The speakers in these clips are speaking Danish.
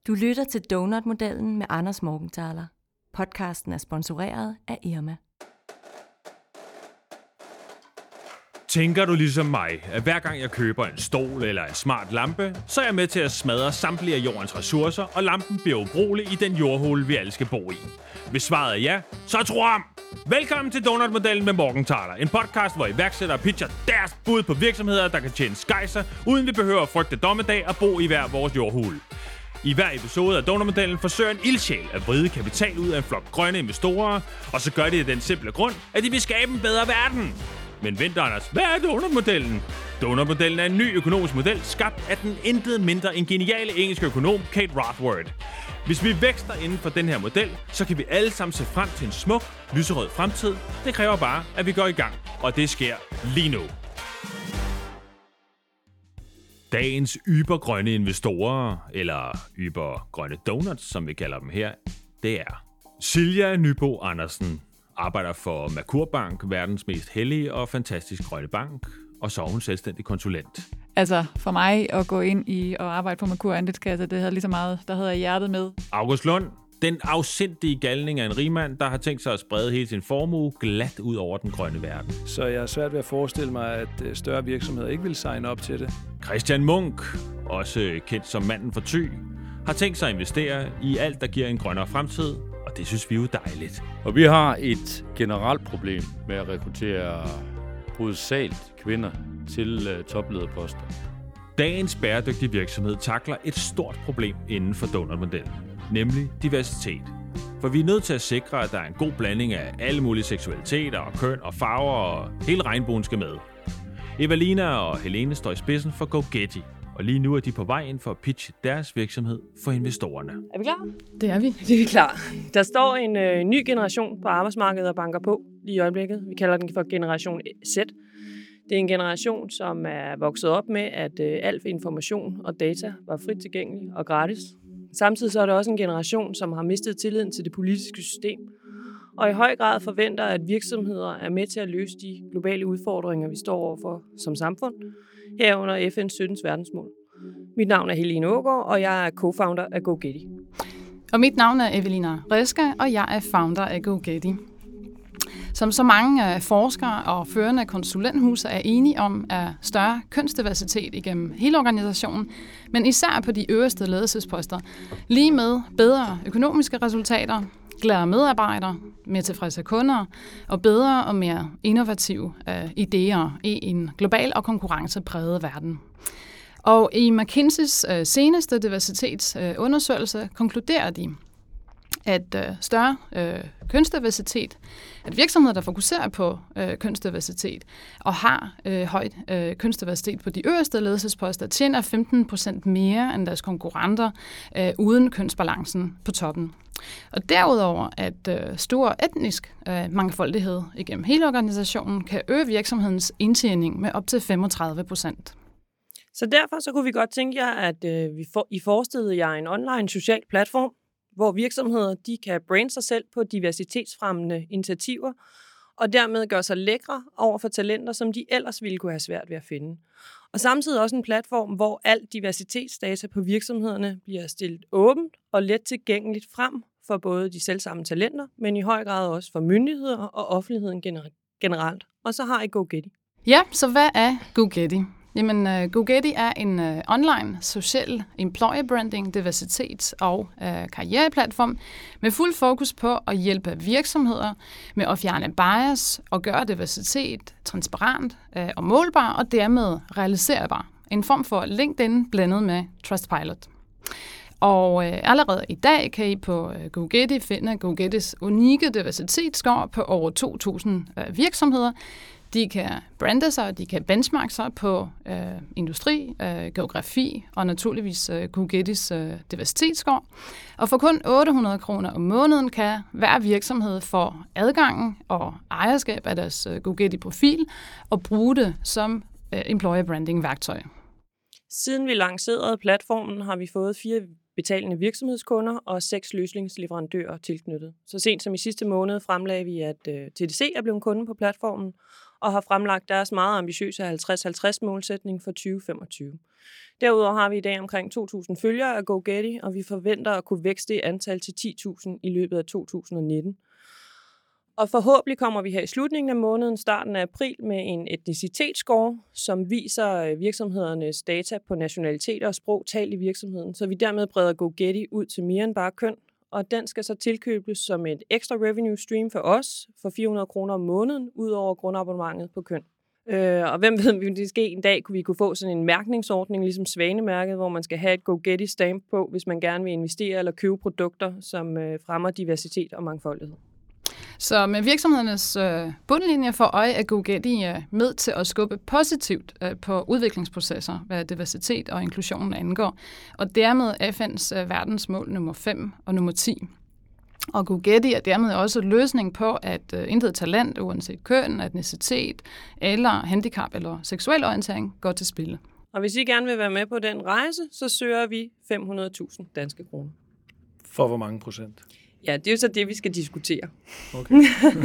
Du lytter til Donut-modellen med Anders Morgenthaler. Podcasten er sponsoreret af Irma. Tænker du ligesom mig, at hver gang jeg køber en stol eller en smart lampe, så er jeg med til at smadre samtlige af jordens ressourcer, og lampen bliver ubrugelig i den jordhule, vi alle skal bo i? Hvis svaret er ja, så tro om! Velkommen til Donut-modellen med Morgenthaler, en podcast, hvor iværksættere pitcher deres bud på virksomheder, der kan tjene skejser, uden vi behøver at frygte dommedag og bo i hver vores jordhule. I hver episode af Donut-modellen forsøger en ildsjæl at vride kapital ud af en flok grønne investorer, og så gør de af den simple grund, at de vil skabe en bedre verden. Men vent, Anders, hvad er Donut-modellen? Donut-modellen er en ny økonomisk model, skabt af den intet mindre end geniale engelske økonom Kate Raworth. Hvis vi vækster inden for den her model, så kan vi alle sammen se frem til en smuk, lyserød fremtid. Det kræver bare, at vi går i gang, og det sker lige nu. Dagens ybergrønne investorer, eller ybergrønne donuts, som vi kalder dem her, det er Silja Nybo Andersen, arbejder for Merkur Bank, verdens mest hellige og fantastisk grønne bank, og så er hun selvstændig konsulent. Altså for mig at gå ind i og arbejde på Merkur Andelskasse, det havde lige så meget, der havde jeg hjertet med. August Lund, den afsindige galning af en rigmand, der har tænkt sig at sprede hele sin formue glat ud over den grønne verden. Så jeg er svært ved at forestille mig, at større virksomheder ikke vil signe op til det. Christian Munk, også kendt som manden for Thy, har tænkt sig at investere i alt, der giver en grønnere fremtid, og det synes vi er jo dejligt. Og vi har et generelt problem med at rekruttere hovedsageligt kvinder til toplederposter. Dagens bæredygtige virksomhed takler et stort problem inden for donut-modellen, nemlig diversitet. For vi er nødt til at sikre, at der er en god blanding af alle mulige seksualiteter og køn og farver, og hele regnbuen skal med. Evalina og Helene står i spidsen for GoGetty, og lige nu er de på vej ind for at pitche deres virksomhed for investorerne. Er vi klar? Det er vi. Det er vi klar. Der står en ny generation på arbejdsmarkedet og banker på lige i øjeblikket. Vi kalder den for generation Z. Det er en generation, som er vokset op med, at al information og data var frit tilgængelig og gratis. Samtidig så er det også en generation, som har mistet tilliden til det politiske system, og i høj grad forventer, at virksomheder er med til at løse de globale udfordringer, vi står overfor som samfund, herunder FN's 17 verdensmål. Mit navn er Helene Aagaard, og jeg er co-founder af GoGetty. Og mit navn er Evelina Reska, og jeg er founder af GoGetty. Som så mange forskere og førende konsulenthuse er enige om, er større kønsdiversitet igennem hele organisationen, men især på de øverste ledelsesposter, lige med bedre økonomiske resultater, gladere medarbejdere, mere tilfredse kunder og bedre og mere innovative idéer i en global og konkurrencepræget verden. Og i McKinseys seneste diversitetsundersøgelse konkluderer de, at større kønsdiversitet, at virksomheder, der fokuserer på kønsdiversitet og har højt kønsdiversitet på de øverste ledelsesposter, tjener 15% mere end deres konkurrenter uden kønsbalancen på toppen. Og derudover, at stor etnisk mangfoldighed igennem hele organisationen kan øge virksomhedens indtjening med op til 35%. Så derfor så kunne vi godt tænke jer, at I forestillede jer en online social platform, hvor virksomheder de kan brande sig selv på diversitetsfremmende initiativer, og dermed gøre sig lækre over for talenter, som de ellers ville kunne have svært ved at finde. Og samtidig også en platform, hvor al diversitetsdata på virksomhederne bliver stillet åbent og let tilgængeligt frem for både de selvsamme talenter, men i høj grad også for myndigheder og offentligheden generelt. Og så har I GoGetty. Ja, så hvad er GoGetty? Jamen, GoGetty er en online social employer branding, diversitets- og karriereplatform med fuld fokus på at hjælpe virksomheder med at fjerne bias og gøre diversitet transparent og målbar og dermed realiserbar. En form for LinkedIn blandet med Trustpilot. Og allerede i dag kan I på GoGetty finde GoGettys unikke diversitetsscore på over 2.000 virksomheder. De kan brande sig, de kan benchmarke sig på industri, geografi og naturligvis GoGettys diversitetsscore. Og for kun 800 kroner om måneden kan hver virksomhed få adgangen og ejerskab af deres GoGetty-profil og bruge det som employer branding-værktøj. Siden vi lancerede platformen, har vi fået 4 betalende virksomhedskunder og 6 løsningsleverandører tilknyttet. Så sent som i sidste måned fremlagde vi, at TDC er blevet kunde på platformen, og har fremlagt deres meget ambitiøse 50-50-målsætning for 2025. Derudover har vi i dag omkring 2.000 følgere af GoGetty, og vi forventer at kunne vækste i antal til 10.000 i løbet af 2019. Og forhåbentlig kommer vi her i slutningen af måneden, starten af april, med en etnicitetscore, som viser virksomhedernes data på nationaliteter og sprog talt i virksomheden, så vi dermed breder GoGetty ud til mere end bare køn, og den skal så tilkøbes som et ekstra revenue stream for os for 400 kroner om måneden, ud over grundabonnementet på køn. Og hvem ved, måske en dag kunne vi få sådan en mærkningsordning, ligesom Svanemærket, hvor man skal have et GoGetty stamp på, hvis man gerne vil investere eller købe produkter, som fremmer diversitet og mangfoldighed. Så med virksomhedernes bundlinje for øje er GoGetty med til at skubbe positivt på udviklingsprocesser, hvad diversitet og inklusion angår, og dermed FN's verdensmål nummer 5 og nummer 10. Og GoGetty er dermed også løsning på, at intet talent, uanset køn, etnicitet eller handicap eller seksuel orientering, går til spilde. Og hvis I gerne vil være med på den rejse, så søger vi 500.000 danske kroner. For hvor mange procent? Ja, det er jo så det, vi skal diskutere. Okay.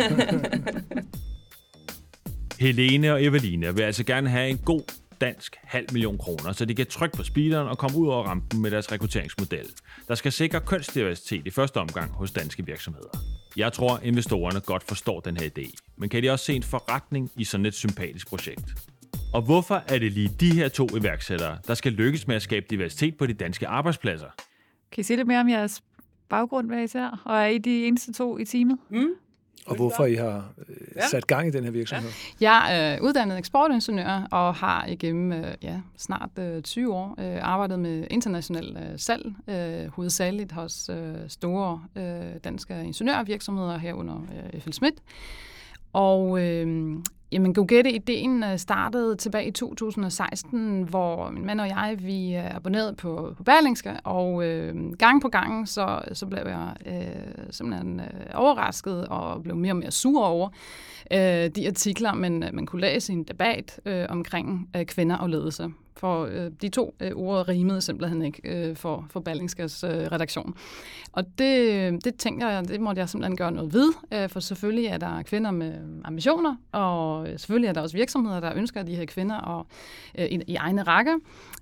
Helene og Eveline vil altså gerne have en god dansk 500.000 kroner, så de kan trykke på speederen og komme ud over rampen med deres rekrutteringsmodel, der skal sikre kønsdiversitet i første omgang hos danske virksomheder. Jeg tror, investorerne godt forstår den her idé, men kan de også se en forretning i sådan et sympatisk projekt? Og hvorfor er det lige de her 2 iværksættere, der skal lykkes med at skabe diversitet på de danske arbejdspladser? Kan I sige lidt mere om jeres baggrund hver især, og er I de eneste 2 i teamet? Og hvorfor I har sat gang i den her virksomhed? Jeg er uddannet eksportingeniør og har igennem snart 20 år arbejdet med international salg, hovedsageligt hos store danske ingeniørvirksomheder herunder FLSmidth. Og GoGetty-ideen startede tilbage i 2016, hvor min mand og jeg, vi abonnerede på Berlingske, og gang på gang, så blev jeg simpelthen overrasket og blev mere og mere sur over de artikler, man kunne læse i en debat omkring kvinder og ledelse. For de 2 ord rimede simpelthen ikke for Berlingskes redaktion. Og det tænker jeg, det måtte jeg simpelthen gøre noget ved, for selvfølgelig er der kvinder med ambitioner, og selvfølgelig er der også virksomheder, der ønsker de her kvinder og, i egne rækker.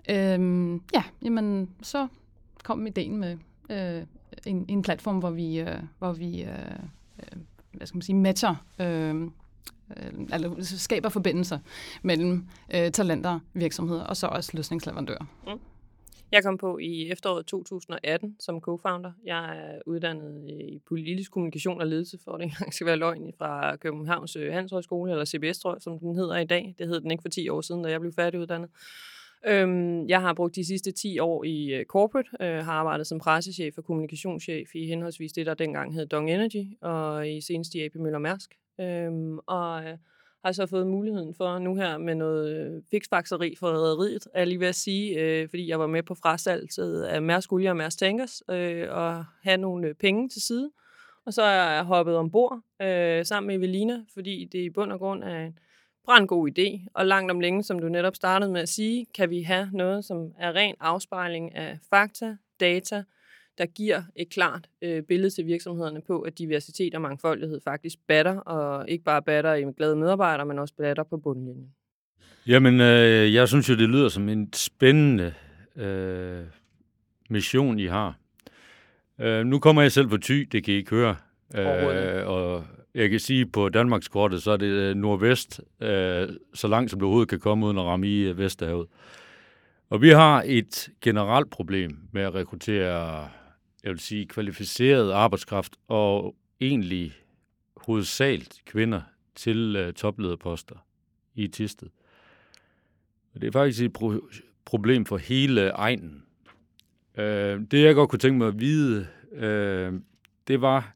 Så kom ideen med en platform, hvor vi matcher eller skaber forbindelser mellem talenter, virksomheder og så også løsningsleverandører. Jeg kom på i efteråret 2018 som co-founder. Jeg er uddannet i politisk kommunikation og ledelse, for det engang skal være løgn, fra Københavns Handelshøjskole, eller CBS, tror jeg, som den hedder i dag. Det hed den ikke for 10 år siden, da jeg blev færdiguddannet. Jeg har brugt de sidste 10 år i corporate, har arbejdet som pressechef og kommunikationschef i henholdsvis det, der dengang hed Dong Energy, og i senest i AP Møller Mærsk. Og har så fået muligheden for nu her med noget fiksfakseri for rederiet, er lige ved at sige, fordi jeg var med på frasalget af Mærsk Olie og Mærsk Tankers, og have nogle penge til side. Og så er jeg hoppet ombord sammen med Evelina, fordi det i bund og grund er en brandgod idé, og langt om længe, som du netop startede med at sige, kan vi have noget, som er ren afspejling af fakta, data, der giver et klart billede til virksomhederne på, at diversitet og mangfoldighed faktisk batter, og ikke bare batter i glade medarbejdere, men også batter på bundlinjen. Jamen, jeg synes jo, det lyder som en spændende mission, I har. Nu kommer jeg selv på Thy, det kan I ikke høre. Og jeg kan sige, på Danmarkskortet, så er det nordvest, så langt som det overhovedet kan komme, uden at ramme i Vesterhavet. Og vi har et generelt problem med at rekruttere, jeg vil sige, kvalificeret arbejdskraft, og egentlig hovedsageligt kvinder til toplederposter i Thisted. Og det er faktisk et problem for hele egnen. Det jeg godt kunne tænke mig at vide, det var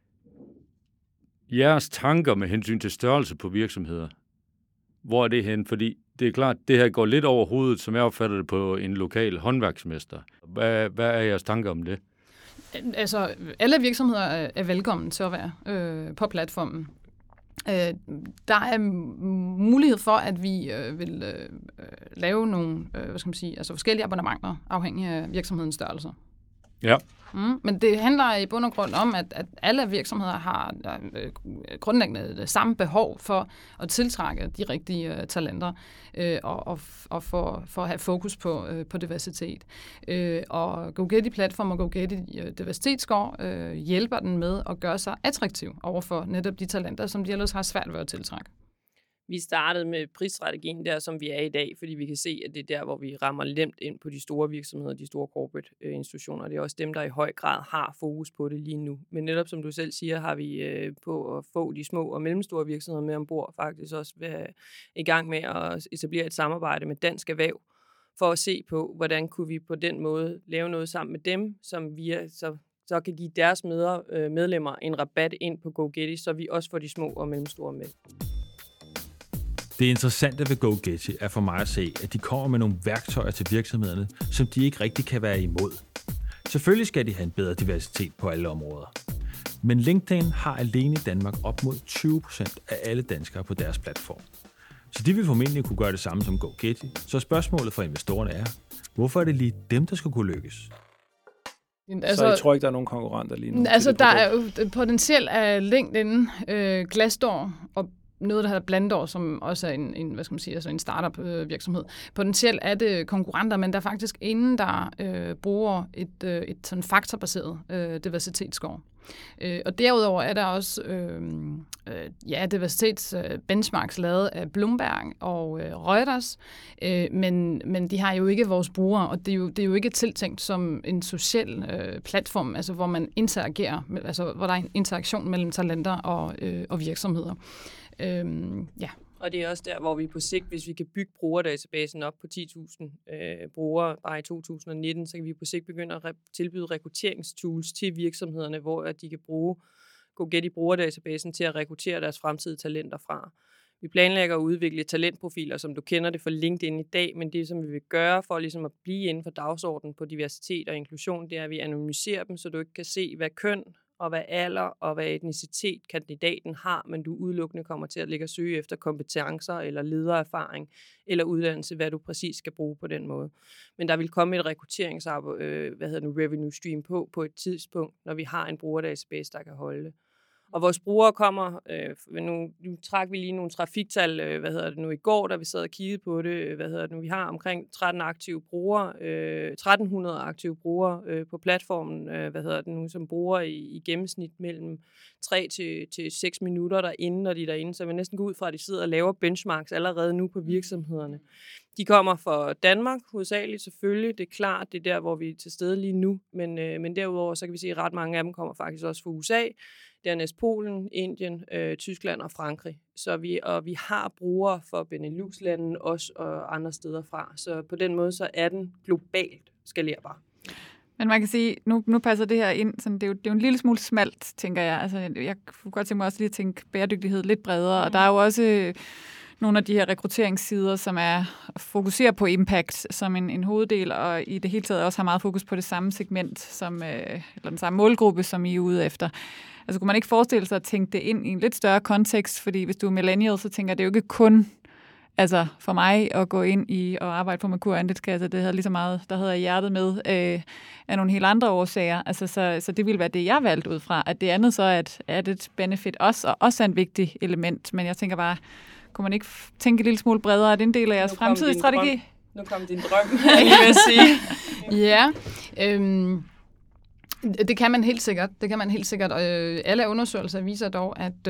jeres tanker med hensyn til størrelse på virksomheder. Hvor er det hen? Fordi det er klart, det her går lidt over hovedet, som jeg opfatter det, på en lokal håndværksmester. Hvad er jeres tanker om det? Altså, alle virksomheder er velkommen til at være på platformen. Der er mulighed for, at vi vil lave nogle forskellige abonnementer, afhængig af virksomhedens størrelse. Ja. Men det handler i bund og grund om, at alle virksomheder har grundlæggende det samme behov for at tiltrække de rigtige talenter og for at have fokus på diversitet. Og GoGetty-platform og GoGetty Diversitetscore hjælper den med at gøre sig attraktiv overfor netop de talenter, som de ellers har svært ved at tiltrække. Vi startede med prisstrategien der, som vi er i dag, fordi vi kan se, at det er der, hvor vi rammer nemt ind på de store virksomheder, de store corporate institutioner. Det er også dem, der i høj grad har fokus på det lige nu. Men netop som du selv siger, har vi på at få de små og mellemstore virksomheder med ombord faktisk også været i gang med at etablere et samarbejde med Dansk Erhverv, for at se på, hvordan kunne vi på den måde lave noget sammen med dem, som vi så kan give deres medlemmer en rabat ind på GoGetty, så vi også får de små og mellemstore med. Det interessante ved GoGetty er for mig at se, at de kommer med nogle værktøjer til virksomhederne, som de ikke rigtig kan være imod. Selvfølgelig skal de have en bedre diversitet på alle områder. Men LinkedIn har alene i Danmark op mod 20% af alle danskere på deres platform. Så de vil formentlig kunne gøre det samme som GoGetty. Så spørgsmålet for investorerne er, hvorfor er det lige dem, der skal kunne lykkes? Så jeg tror ikke, der er nogen konkurrenter lige nu? Altså, der er jo potentielt af LinkedIn, Glassdoor og noget, der hedder Blandor, som også er en hvad skal man sige, altså en startup-virksomhed. Potentielt er det konkurrenter, men der er faktisk ingen, der bruger et sådan faktorbaseret diversitetsscore. Og derudover er der også diversitetsbenchmarks lavet af Bloomberg og Reuters, men de har jo ikke vores brugere, og det er jo ikke tiltænkt som en social platform, altså hvor man interagerer, altså hvor der er en interaktion mellem talenter og virksomheder. Og det er også der, hvor vi på sigt, hvis vi kan bygge brugerdatabasen op på 10.000 brugere bare i 2019, så kan vi på sigt begynde at tilbyde rekrutteringstools til virksomhederne, hvor de kan bruge GoGetty brugerdatabasen til at rekruttere deres fremtidige talenter fra. Vi planlægger at udvikle talentprofiler, som du kender det fra LinkedIn i dag, men det, som vi vil gøre for ligesom at blive inden for dagsordenen på diversitet og inklusion, det er, at vi anonymiserer dem, så du ikke kan se, hvad køn og hvad alder og hvad etnicitet kandidaten har, men du udelukkende kommer til at ligge og søge efter kompetencer eller ledererfaring eller uddannelse, hvad du præcis skal bruge på den måde. Men der vil komme et revenue stream på et tidspunkt, når vi har en brugerdatabase, der kan holde det. Og vores brugere kommer, nu trak vi lige nogle trafiktal, i går, da vi sad og kiggede på det, vi har omkring 1300 aktive brugere på platformen, som bruger i gennemsnit mellem 3 til 6 minutter derinde, når de er derinde, så vi næsten går ud fra, at de sidder og laver benchmarks allerede nu på virksomhederne. De kommer fra Danmark, hovedsageligt selvfølgelig, det er klart, det er der, hvor vi er til stede lige nu, men derudover, så kan vi se, at ret mange af dem kommer faktisk også fra USA, dernæst Polen, Indien, Tyskland og Frankrig. Så vi har brugere for Benelux-landene også og andre steder fra. Så på den måde så er den globalt skalerbar. Men man kan sige, nu passer det her ind, sådan, det er jo en lille smule smalt, tænker jeg. Altså, jeg kunne godt tænke mig også lige at tænke bæredygtighed lidt bredere, og der er jo også nogle af de her rekrutteringssider, som fokuserer på impact som en hoveddel, og i det hele taget også har meget fokus på det samme segment, eller den samme målgruppe, som I er ude efter. Altså kunne man ikke forestille sig at tænke det ind i en lidt større kontekst, fordi hvis du er millennial, så tænker jeg, det er jo ikke kun for mig at gå ind i og arbejde på Merkur Andelskasse, det havde lige så meget, der havde jeg hjertet med af nogle helt andre årsager. Altså, så det ville være det, jeg valgte ud fra. At det andet så er det benefit også, og også er en vigtig element. Men jeg tænker bare, kunne man ikke tænke en lille smule bredere? Er det en del af jeres fremtidige strategi? Nu kom din drøm, vil jeg sige. Ja, det kan man helt sikkert. Og alle undersøgelser viser dog, at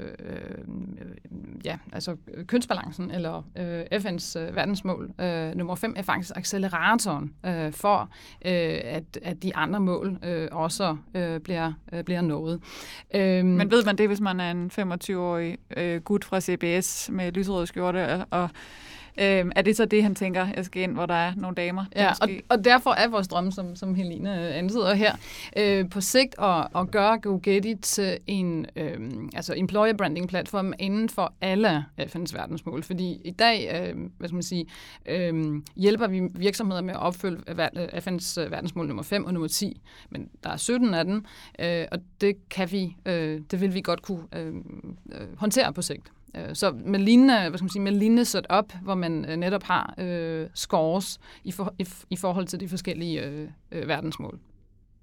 kønsbalancen eller FN's verdensmål nummer 5 er faktisk acceleratoren for, at de andre mål også bliver nået. Men ved man det, hvis man er en 25-årig gut fra CBS med lyserød skjorte og er det så det, han tænker, jeg skal ind, hvor der er nogle damer? Ja, og derfor er vores drøm, som Helene antyder her, på sigt at gøre GoGetty til en employer branding platform inden for alle FN's verdensmål. Fordi i dag, hjælper vi virksomheder med at opfylde FN's verdensmål nummer 5 og nummer 10, men der er 17 af dem, og det vil vi godt kunne håndtere på sigt. Så med lignende setup, hvor man netop har scores i forhold til de forskellige verdensmål.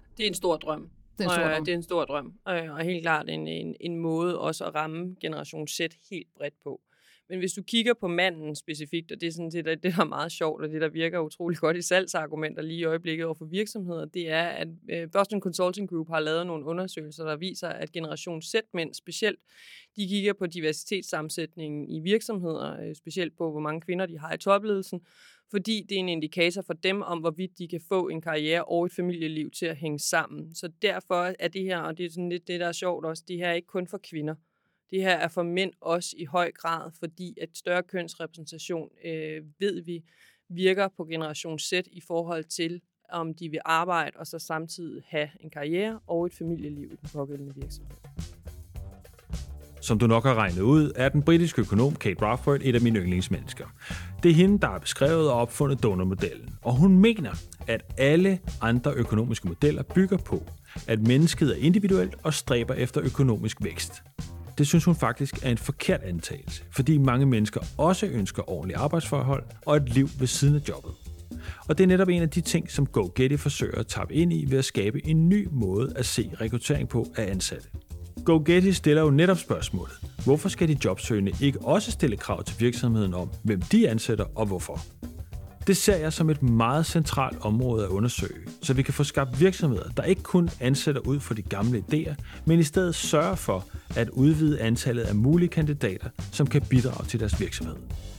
Det er en stor drøm. Det er en stor drøm. Og helt klart en måde også at ramme generation Z helt bredt på. Men hvis du kigger på manden specifikt, og det er sådan det, der er meget sjovt, og det, der virker utrolig godt i salgsargumenter lige i øjeblikket over for virksomheder, det er, at Boston Consulting Group har lavet nogle undersøgelser, der viser, at generation Z-mænd specielt, de kigger på diversitetssammensætningen i virksomheder, specielt på, hvor mange kvinder de har i topledelsen, fordi det er en indikator for dem om, hvorvidt de kan få en karriere og et familieliv til at hænge sammen. Så derfor er det her, og det er sådan lidt det, der er sjovt også, det her er ikke kun for kvinder. Det her er for mænd også i høj grad, fordi at større kønsrepræsentation, ved vi, virker på generation Z i forhold til, om de vil arbejde og så samtidig have en karriere og et familieliv i den pågældende virksomhed. Som du nok har regnet ud, er den britiske økonom Kate Raworth et af mine yndlingsmennesker. Det er hende, der har beskrevet og opfundet donor-modellen, og hun mener, at alle andre økonomiske modeller bygger på, at mennesket er individuelt og stræber efter økonomisk vækst. Det synes hun faktisk er en forkert antagelse, fordi mange mennesker også ønsker ordentlige arbejdsforhold og et liv ved siden af jobbet. Og det er netop en af de ting, som GoGetty forsøger at tappe ind i ved at skabe en ny måde at se rekruttering på af ansatte. GoGetty stiller jo netop spørgsmålet: hvorfor skal de jobsøgende ikke også stille krav til virksomheden om, hvem de ansætter og hvorfor? Det ser jeg som et meget centralt område at undersøge, så vi kan få skabt virksomheder, der ikke kun ansætter ud for de gamle idéer, men i stedet sørger for at udvide antallet af mulige kandidater, som kan bidrage til deres virksomhed.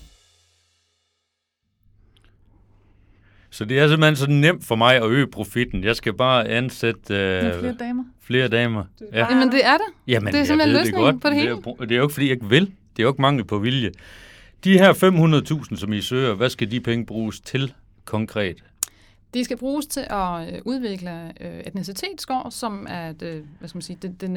Så det er simpelthen så nemt for mig at øge profitten. Jeg skal bare ansætte flere damer. Flere damer. Ja. Jamen det er det. Jamen, det er simpelthen løsningen på det hele. Det er jo ikke, fordi jeg ikke vil. Det er jo ikke mangel på vilje. De her 500.000, som I søger, hvad skal de penge bruges til konkret? De skal bruges til at udvikle etnicitetsscore, som er det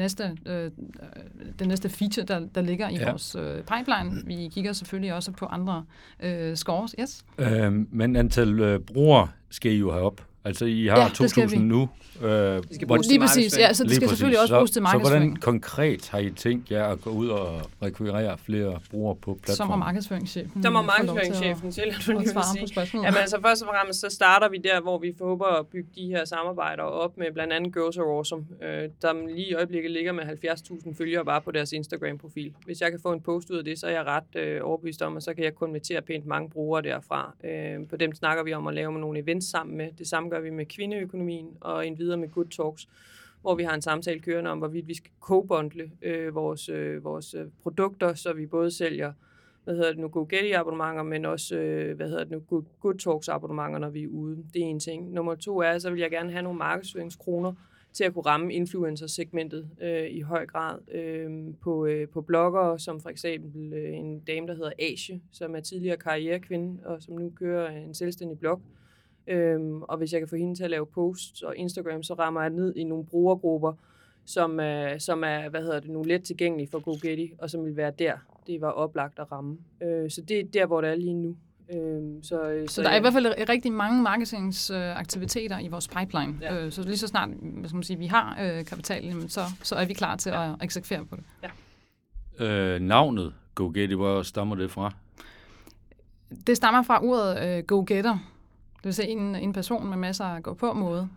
næste feature, der ligger i vores pipeline. Vi kigger selvfølgelig også på andre scores. Yes. Men antal brugere skal I jo have op. Altså, I har 2.000 nu. Lige præcis. Ja, så det skal selvfølgelig også bruges til markedsføring. Så hvordan konkret har I tænkt jer at gå ud og rekvirere flere brugere på platformen? Som var markedsføringschefen. Der må markedsføringschefen til at svare på spørgsmålet. Jamen, altså først og fremmest, så starter vi der, hvor vi håber at bygge de her samarbejder op med blandt andet Girls Are Awesome, der lige i øjeblikket ligger med 70.000 følgere bare på deres Instagram-profil. Hvis jeg kan få en post ud af det, så er jeg ret overbevist om, og så kan jeg konvertere pænt mange brugere derfra. På dem snakker vi om at lave nogle events sammen med. Det samme gør vi med kvindeøkonomien og videre med Good Talks, hvor vi har en samtale kørende om, hvorvidt vi skal co-bundle vores produkter, så vi både sælger GoGetty abonnementer, men også Good Talks abonnementer, når vi er ude. Det er en ting. Nummer 2 er, så vil jeg gerne have nogle markedsføringskroner til at kunne ramme influencer-segmentet i høj grad på bloggere, som for eksempel en dame, der hedder Asia, som er tidligere karrierekvinde, og som nu kører en selvstændig blog. Og hvis jeg kan få hende til at lave posts og Instagram, så rammer jeg ned i nogle brugergrupper, som er nu let tilgængelige for GoGetty, og som vil være der. Det var oplagt at ramme. Så det er der, hvor det er lige nu. Så der er i hvert fald rigtig mange marketingsaktiviteter i vores pipeline. Ja. Så lige så snart vi har kapitalen, så er vi klar til at eksekvere på det. Ja. Navnet GoGetty, hvor stammer det fra? Det stammer fra ordet go-getter. Det vil sige en person med masser af gå-på-måde.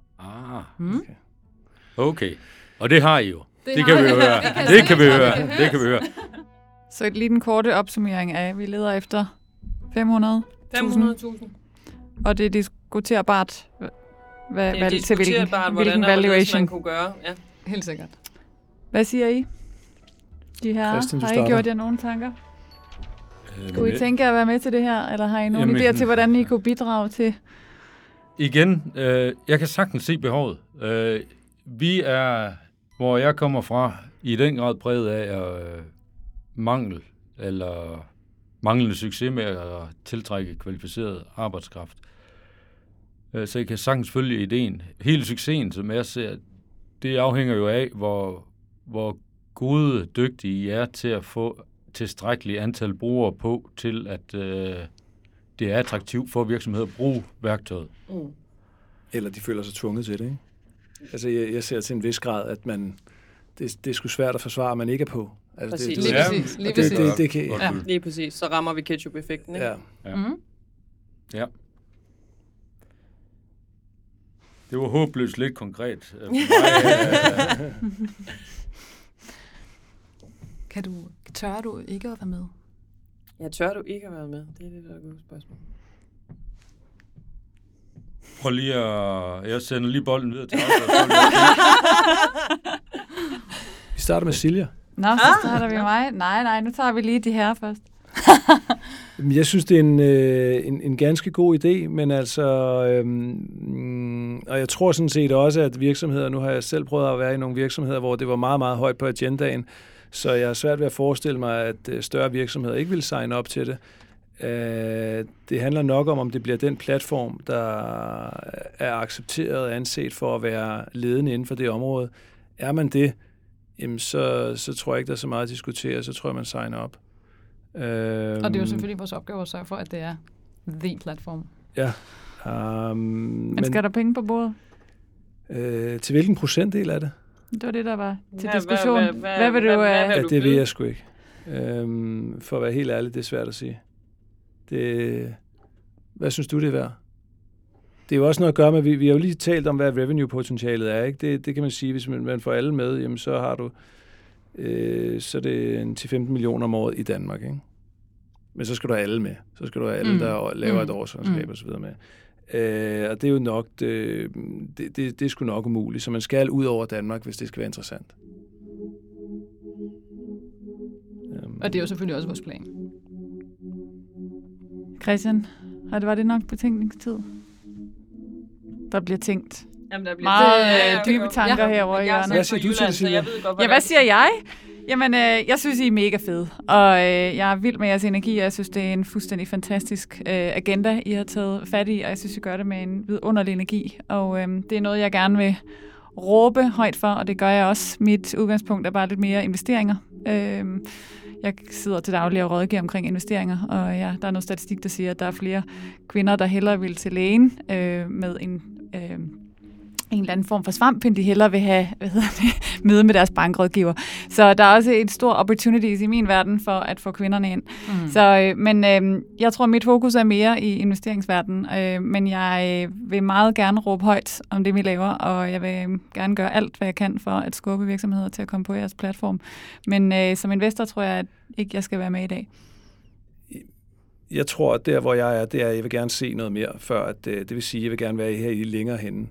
Okay. Og det har I jo. Det kan vi høre. Det kan vi høre. Så lige den korte opsummering af, at vi leder efter 500.000. Og det er diskuterbart, hvilken valuation man kunne gøre. Ja. Helt sikkert. Hvad siger I? De her, har I gjort jer nogle tanker? Kunne I tænke at være med til det her, eller har I nogle idéer til, hvordan I kunne bidrage til? Igen, jeg kan sagtens se behovet. Vi er, hvor jeg kommer fra, i den grad præget af mangel, eller manglende succes med at tiltrække kvalificeret arbejdskraft. Så jeg kan sagtens følge ideen. Hele succesen, som jeg ser, det afhænger jo af, hvor gode, dygtige I er til at få tilstrækkeligt antal brugere på, til at det er attraktivt for virksomheder at bruge værktøjet. Eller de føler sig tvunget til det, ikke? Altså, jeg ser til en vis grad, at det er sgu svært at forsvare, at man ikke er på. Altså, præcis. Lige præcis. Så rammer vi ketchup-effekten, ikke? Ja. Ja. Det var håbløst lidt konkret. Tør du ikke at være med? Ja, tør du ikke at være med? Det er det, der er et godt spørgsmål. Prøv lige at... Jeg sender lige bolden videre til os. Vi starter med Silja. Nå, så starter vi mig. Nej, nu tager vi lige de her først. Jeg synes, det er en ganske god idé, men altså, og jeg tror sådan set også, at virksomheder, nu har jeg selv prøvet at være i nogle virksomheder, hvor det var meget, meget højt på agendaen, så jeg er svært ved at forestille mig, at større virksomheder ikke vil signe op til det. Det handler nok om det bliver den platform, der er accepteret og anset for at være ledende inden for det område. Er man det, jamen så tror jeg ikke, der er så meget at diskutere, så tror jeg, man signer op. Og det er jo selvfølgelig vores opgave at sørge for, at det er the platform. Ja. Men skal der penge på bordet? Til hvilken procentdel er det? Det var det, der var til diskussion. Hvad vil du... Ja, det ved jeg sgu ikke. For at være helt ærlig, det er svært at sige. Hvad synes du, det er værd? Det er jo også noget at gøre med, vi har jo lige talt om, hvad revenue-potentialet er. Ikke? Det kan man sige, hvis man får alle med, jamen, så har du så er det 10-15 millioner om året i Danmark. Ikke? Men så skal du have alle med. Så skal du have alle, der laver et årsregnskab og så videre med. Og det er jo nok, det er sgu nok umuligt. Så man skal ud over Danmark, hvis det skal være interessant. Og det er jo selvfølgelig også vores plan. Christian, var det nok betænkningstid? Der bliver tænkt. Jamen, der bliver meget dybe tanker herovre i hjørnet. Hvad siger du til det, Silja? Ja, hvad siger jeg? Jamen, jeg synes, I er mega fede, og jeg er vild med jeres energi, og jeg synes, det er en fuldstændig fantastisk agenda, I har taget fat i, og jeg synes, I gør det med en vidunderlig energi, og det er noget, jeg gerne vil råbe højt for, og det gør jeg også. Mit udgangspunkt er bare lidt mere investeringer. Jeg sidder til daglig og rådgiver omkring investeringer, og ja, der er noget statistik, der siger, at der er flere kvinder, der hellere vil til lægen med en eller anden form for svamp, end de hellere vil have møde med deres bankrådgiver. Så der er også et stort opportunities i min verden for at få kvinderne ind. Så, men jeg tror, mit fokus er mere i investeringsverdenen, men jeg vil meget gerne råbe højt om det, vi laver, og jeg vil gerne gøre alt, hvad jeg kan for at skubbe virksomheder til at komme på jeres platform. Men som investor tror jeg ikke, jeg skal være med i dag. Jeg tror, at der, hvor jeg er, det er, at jeg vil gerne se noget mere, før at, det vil sige, at jeg vil gerne være her i længere henne.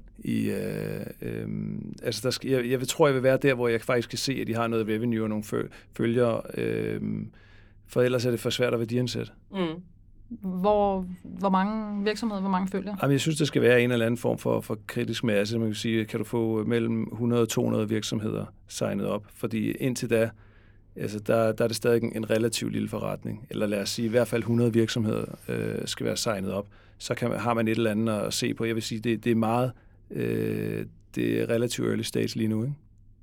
Jeg tror, jeg vil være der, hvor jeg faktisk kan se, at de har noget revenue og nogle følgere, for ellers er det for svært at værdiansætte. Hvor mange virksomheder, hvor mange følgere? Jamen, jeg synes, der skal være en eller anden form for kritisk masse. Man kan sige, kan du få mellem 100 og 200 virksomheder signet op, fordi indtil da, altså der er det stadig en relativt lille forretning. Eller lad os sige, i hvert fald 100 virksomheder skal være signet op. Så har man et eller andet at se på. Jeg vil sige, det er meget... det er relativt early stage lige nu, ikke?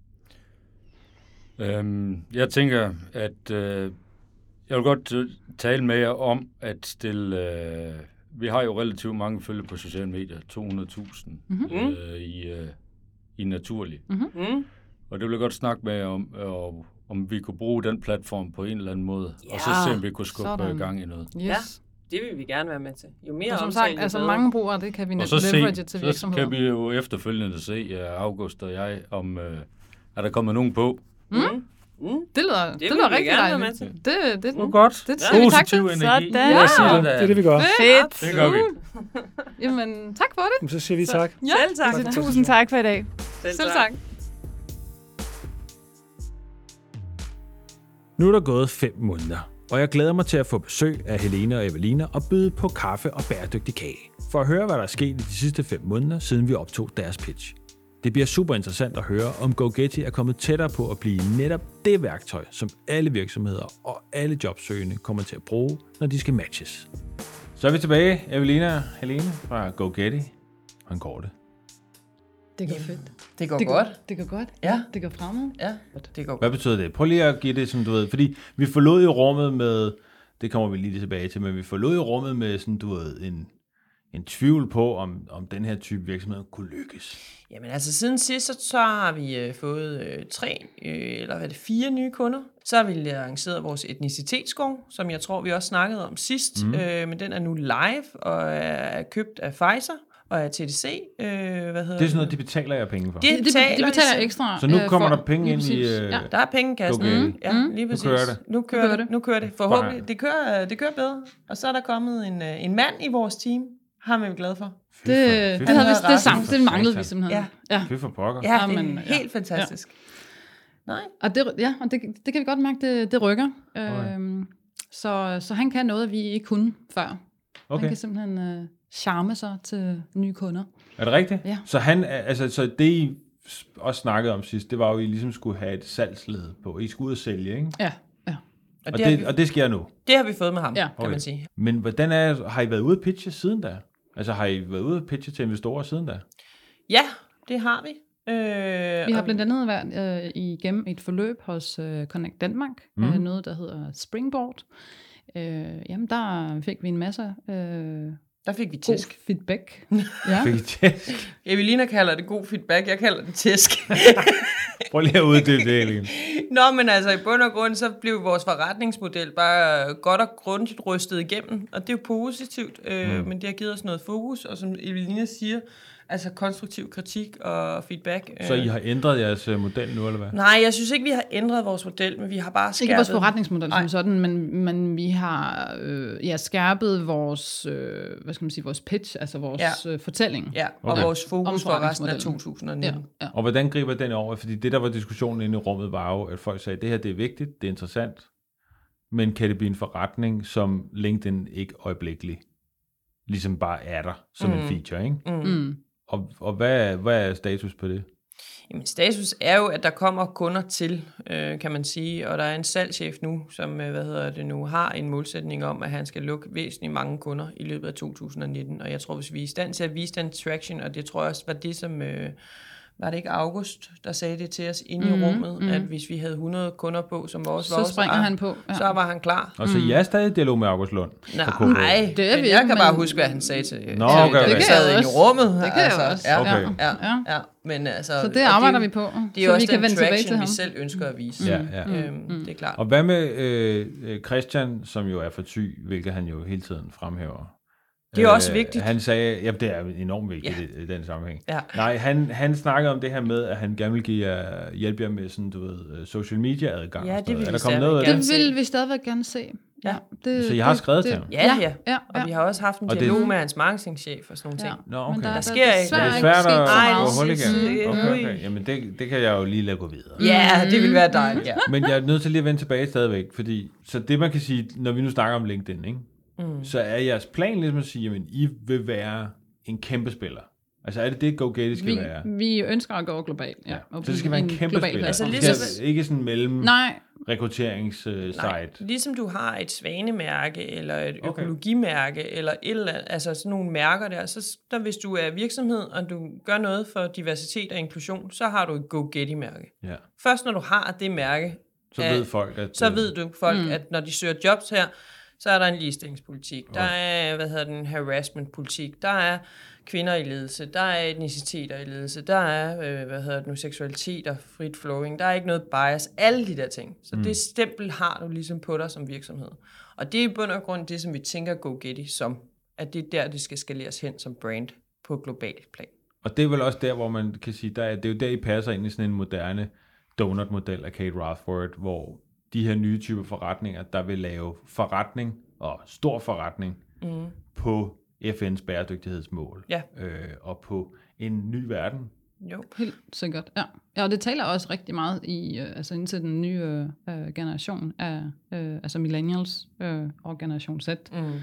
Jeg tænker, at jeg vil godt tale med jer om at stille... vi har jo relativt mange følgere på sociale medier. 200.000 i naturlig. Og det vil jeg godt snakke med jer om vi kunne bruge den platform på en eller anden måde, og så se, om vi kunne skubbe gang i noget. Yes. Ja, det vil vi gerne være med til. Jo mere som sagt, altså mange brugere, det kan vi leverage til virksomheder. Så kan vi jo efterfølgende se, August og jeg, om er der kommet nogen på. Det lyder rigtig dejligt. Det er godt. Det siger vi tak til. Energi. Det er det, vi gør. Fedt. Det gør vi. Jamen, tak for det. Så siger vi tak. Selv tak. Tusind tak for i dag. Selv tak. Nu er der gået 5 måneder, og jeg glæder mig til at få besøg af Helene og Evelina og byde på kaffe og bæredygtig kage, for at høre, hvad der er sket i de sidste 5 måneder, siden vi optog deres pitch. Det bliver super interessant at høre, om GoGetty er kommet tættere på at blive netop det værktøj, som alle virksomheder og alle jobsøgende kommer til at bruge, når de skal matches. Så er vi tilbage, Evelina og Helene fra GoGetty. Hvordan går det? Det går fedt. Det går godt. Det går godt. Ja. Det går fremad. Ja, det går godt. Hvad betyder det? Prøv lige at give det, som du ved. Fordi vi forlod jo rummet med, det kommer vi lige tilbage til, men vi forlod jo rummet med sådan, du ved, en tvivl på, om den her type virksomhed kunne lykkes. Jamen altså siden sidst, så har vi fået 4 nye kunder. Så har vi lanceret vores etnicitetsskov, som jeg tror, vi også snakkede om sidst. Men den er nu live og er købt af Pfizer. og er TDC. Det er sådan noget, de betaler jer penge for? De betaler ekstra. Så nu kommer der penge ind i... Der er penge i kassen. Ja, lige præcis. Nu kører det. Nu kører det. Forhåbentlig. Det kører bedre. Og så er der kommet en mand i vores team. Ham er vi glade for. Det manglede vi simpelthen. Ja. Fy for pokker. Ja, det er helt fantastisk. Nej. Og det kan vi godt mærke, det rykker. Så han kan noget, vi ikke kunne før. Okay. Han kan simpelthen charme sig til nye kunder. Er det rigtigt? Ja. Så det I også snakkede om sidst, det var jo, at I ligesom skulle have et salgsled på. I skulle ud og sælge, ikke? Ja. Og det sker nu? Det har vi fået med ham, kan man sige. Men hvordan har I været ude at pitche siden da? Altså har I været ude at pitche til investorer siden da? Ja, det har vi. Vi har blandt andet været igennem et forløb hos Connect Danmark, noget der hedder Springboard. Jamen der fik vi en masse der fik vi tæsk. Feedback. Ja. Fik I tæsk? Evelina kalder det god feedback, jeg kalder det tæsk. Prøv lige at uddybe det, Eline. Nå, men altså i bund og grund, så blev vores forretningsmodel bare godt og grundigt rystet igennem, og det er jo positivt, men det har givet os noget fokus, og som Evelina siger, altså konstruktiv kritik og feedback. Så I har ændret jeres model nu, eller hvad? Nej, jeg synes ikke, vi har ændret vores model, men vi har bare skærpet... Ikke vores forretningsmodel som sådan, men vi har skærpet vores, vores pitch, altså vores fortælling. Ja, og vores fokus for resten af 2019. Ja. Og hvordan griber den over? Fordi det, der var diskussionen inde i rummet, var jo, at folk sagde, at det her det er vigtigt, det er interessant, men kan det blive en forretning, som LinkedIn ikke øjeblikkeligt ligesom bare er der som en feature, ikke? Og hvad er status på det? Jamen, status er jo, at der kommer kunder til, kan man sige, og der er en salgschef nu, som har en målsætning om, at han skal lukke væsentligt mange kunder i løbet af 2019, og jeg tror, hvis vi er i stand til at vise den traction, og det tror jeg også var det, som... Var det ikke August, der sagde det til os inde i rummet, at hvis vi havde 100 kunder på, som vores så springer han på. Ja. Så var han klar. Og så I er stadig i dialog med August Lund? Nej, det er vi. Jeg kan bare huske, hvad han sagde til det kan sad inde i rummet. Det kan jeg også. Ja. Men altså, så det arbejder vi på, det er så også vi kan den traction, vi ham. selv ønsker at vise. Det er klart. Og hvad med Christian, som jo er for Thy, hvilket han jo hele tiden fremhæver? Det er også vigtigt. Han sagde, ja, det er enormt vigtigt i den sammenhæng. Ja. Nej, han snakkede om det her med, at han gerne vil hjælpe jer med sådan, du ved, social media adgang. Ja, det vil vi stadigvæk gerne se. Det vil vi stadigvæk gerne se. Ja. Så I har skrevet til ham? Ja. Og vi har også haft en dialog med hans marketingchef og sådan nogle ting. Nå, okay. Men der sker ikke. Er det svært at gå hul igen? Okay. Jamen, det kan jeg jo lige lade gå videre. Ja, det vil være dejligt. Ja. Men jeg er nødt til lige at vende tilbage stadigvæk, fordi så det man kan sige, når vi nu snakker om LinkedIn, ikke? Så er jeres plan ligesom at sige, at I vil være en kæmpe spiller. Altså er det GoGetty skal være? Vi ønsker at gå globalt. Ja. Så det skal være en kæmpe spiller. Altså, ligesom, ikke sådan mellem rekrutteringssite. Ligesom du har et svanemærke, eller et økologimærke, eller et eller andet, altså sådan nogle mærker der, så der, hvis du er virksomhed, og du gør noget for diversitet og inklusion, så har du et GoGetty-mærke. Ja. Først når du har det mærke, så ved folk, at når de søger jobs her, så er der en ligestillingspolitik, der er harassmentpolitik, der er kvinder i ledelse, der er etniciteter i ledelse, der er seksualitet og frit flowing, der er ikke noget bias, alle de der ting. Så det stempel har du ligesom på dig som virksomhed. Og det er i bund og grund det, som vi tænker GoGetty som, at det er der, det skal skaleres hen som brand på globalt plan. Og det er vel også der, hvor man kan sige, det er jo der, I passer ind i sådan en moderne donut-model af Kate Rathford, hvor de her nye typer forretninger, der vil lave forretning og stor forretning på FN's bæredygtighedsmål og på en ny verden. Jo, helt sikkert. Ja, og det taler også rigtig meget ind til den nye generation af millennials og generation Z.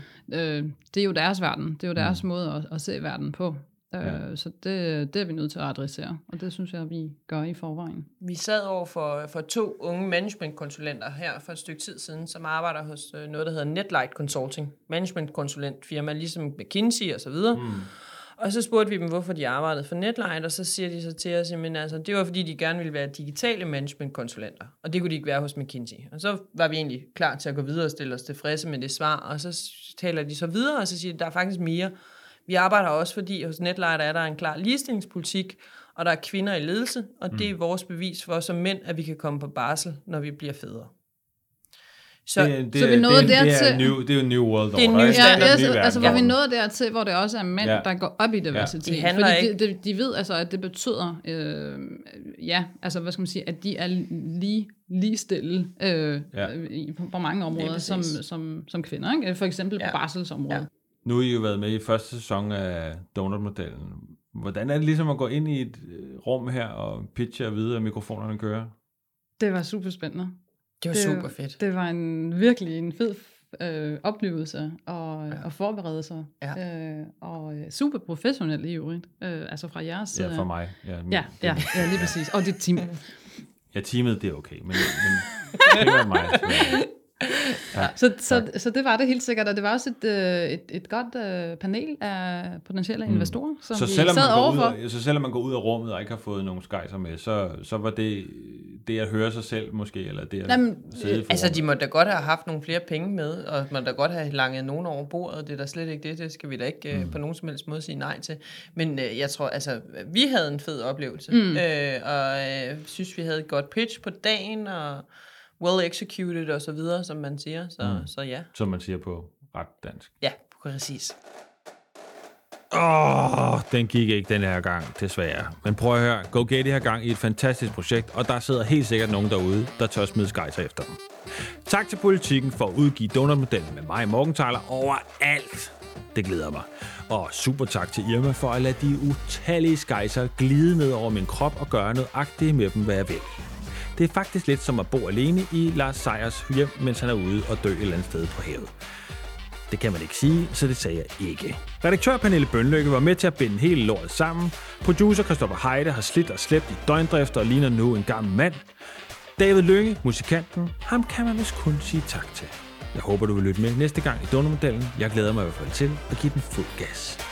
Det er jo deres verden. Det er jo deres måde at se verden på. Så det er vi nødt til at adressere, og det synes jeg, vi gør i forvejen. Vi sad over for 2 unge managementkonsulenter her for et stykke tid siden, som arbejder hos noget, der hedder Netlight Consulting, managementkonsulentfirma, ligesom McKinsey og så videre. Og så spurgte vi dem, hvorfor de arbejdede for Netlight, og så siger de så til os, men altså, det var fordi, de gerne ville være digitale managementkonsulenter, og det kunne de ikke være hos McKinsey. Og så var vi egentlig klar til at gå videre og stille os tilfredse med det svar, og så taler de så videre, og så siger de, der er faktisk mere. Vi arbejder også, fordi hos Netlight er der en klar ligestillingspolitik, og der er kvinder i ledelse, og det er vores bevis for som mænd, at vi kan komme på barsel, når vi bliver fædre. Så vi nåede dertil. Det er jo New World Order. Det er New Standard. Altså, hvor vi nåede dertil, hvor det også er mænd, der går op i diversitet. Ja. Fordi de ved altså, at det betyder, altså hvad skal man sige, at de er lige stille på mange områder som kvinder. Ikke? For eksempel på barselsområdet. Ja. Nu har I jo været med i første sæson af Donut-modellen. Hvordan er det ligesom at gå ind i et rum her og pitche og vide, at mikrofonerne kører? Det var super spændende. Det var super fedt. Det var virkelig en fed oplevelse og forberede sig. Ja. Og super professionelt i øvrigt. Altså fra jeres side. Ja, for mig. Ja, lige præcis. Og dit team. Ja, teamet, det er okay. Men det var mig. Ja, så det var det helt sikkert, og det var også et godt panel af potentielle investorer, som vi sad overfor. Så selvom man går ud af rummet og ikke har fået nogen skejser med, så var det at høre sig selv måske, eller det at sidde i altså, de må da godt have haft nogle flere penge med, og man da godt have langet nogen over bordet. Det er da slet ikke det skal vi da ikke på nogen som helst måde sige nej til. Men jeg tror, altså, vi havde en fed oplevelse, og synes, vi havde et godt pitch på dagen, og well executed og så videre, som man siger. Så ja. Som man siger på ret dansk. Ja, præcis. Den gik ikke den her gang, desværre. Men prøv at høre, GoGetty har gang i et fantastisk projekt, og der sidder helt sikkert nogen derude, der tør smide skejser efter dem. Tak til Politikken for at udgive Donut-modellen med mig, Morgenthaler, overalt. Det glæder mig. Og super tak til Irma for at lade de utallige skejser glide ned over min krop og gøre noget agtigt med dem, hvad jeg vil. Det er faktisk lidt som at bo alene i Lars Seiers hjem, mens han er ude og dø et eller andet sted på havet. Det kan man ikke sige, så det sagde jeg ikke. Redaktør Pernille Bønlykke var med til at binde hele lortet sammen. Producer Christoffer Heide har slidt og slæbt i døgndrift og ligner nu en gammel mand. David Lynge, musikanten, ham kan man vist kun sige tak til. Jeg håber, du vil lytte med næste gang i Donut-modellen. Jeg glæder mig i hvert fald til at give den fuld gas.